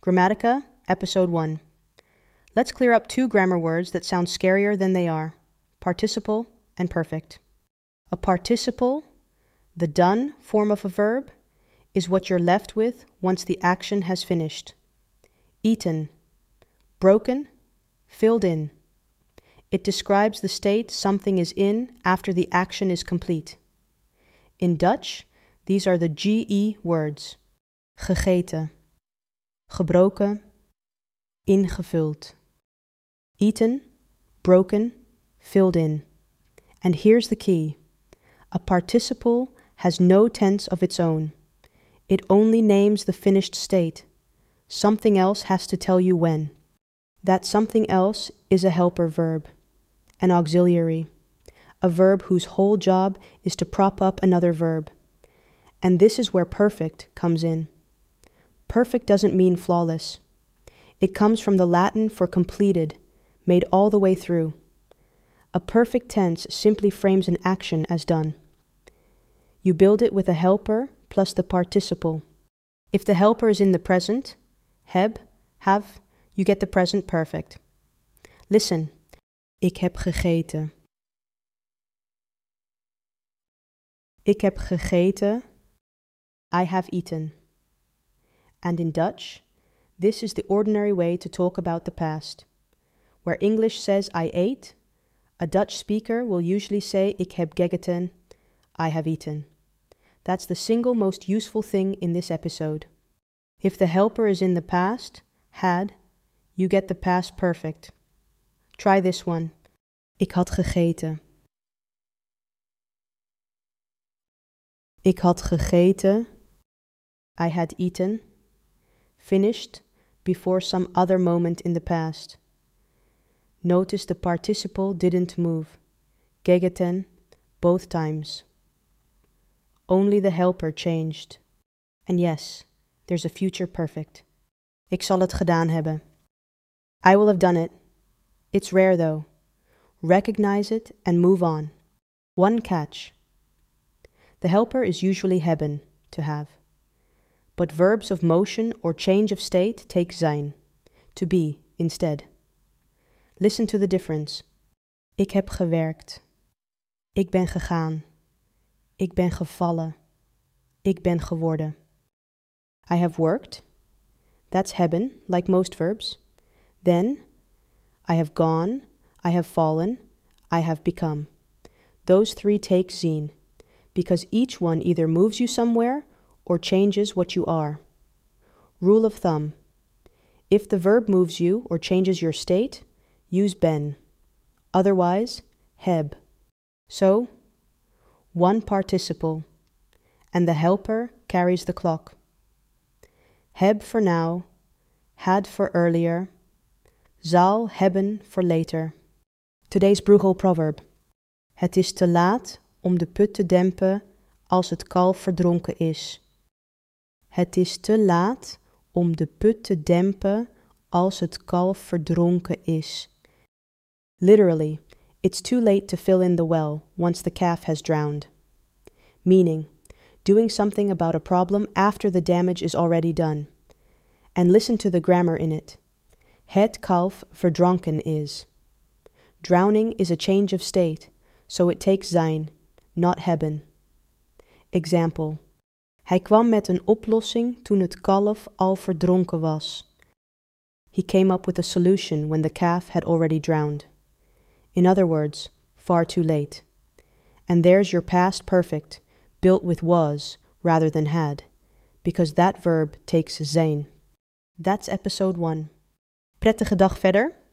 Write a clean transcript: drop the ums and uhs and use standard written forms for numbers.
Grammatica, Episode 1. Let's clear up two grammar words that sound scarier than they are: participle and perfect. A participle, the done form of a verb, is what you're left with once the action has finished. Eaten, broken, filled in. It describes the state something is in after the action is complete. In Dutch, these are the GE words: gegeten, gebroken, ingevuld. Eaten, broken, filled in. And here's the key. A participle has no tense of its own. It only names the finished state. Something else has to tell you when. That something else is a helper verb, an auxiliary, a verb whose whole job is to prop up another verb. And this is where perfect comes in. Perfect doesn't mean flawless. It comes from the Latin for completed, made all the way through. A perfect tense simply frames an action as done. You build it with a helper plus the participle. If the helper is in the present, heb, have, you get the present perfect. Listen. Ik heb gegeten. Ik heb gegeten. I have eaten. And in Dutch, this is the ordinary way to talk about the past. Where English says I ate, a Dutch speaker will usually say ik heb gegeten, I have eaten. That's the single most useful thing in this episode. If the helper is in the past, had, you get the past perfect. Try this one. Ik had gegeten. Ik had gegeten. I had eaten. Finished before some other moment in the past. Notice the participle didn't move. Gegeten, both times. Only the helper changed. And yes, there's a future perfect. Ik zal het gedaan hebben. I will have done it. It's rare though. Recognize it and move on. One catch. The helper is usually hebben, to have. But verbs of motion or change of state take zijn, to be, instead. Listen to the difference. Ik heb gewerkt. Ik ben gegaan. Ik ben gevallen. Ik ben geworden. I have worked. That's hebben, like most verbs. Then, I have gone, I have fallen, I have become. Those three take zijn, because each one either moves you somewhere or changes what you are. Rule of thumb. If the verb moves you or changes your state, use ben. Otherwise, heb. So, one participle, and the helper carries the clock. Heb for now, had for earlier, zal hebben for later. Today's Bruegel proverb. Het is te laat om de put te dempen als het kalf verdronken is. Het is te laat om de put te dempen als het kalf verdronken is. Literally, it's too late to fill in the well once the calf has drowned. Meaning, doing something about a problem after the damage is already done. And listen to the grammar in it. Het kalf verdronken is. Drowning is a change of state, so it takes zijn, not hebben. Example. Hij kwam met een oplossing toen het kalf al verdronken was. He came up with a solution when the calf had already drowned. In other words, far too late. And there's your past perfect, built with was rather than had, because that verb takes zijn. That's episode 1. Prettige dag verder.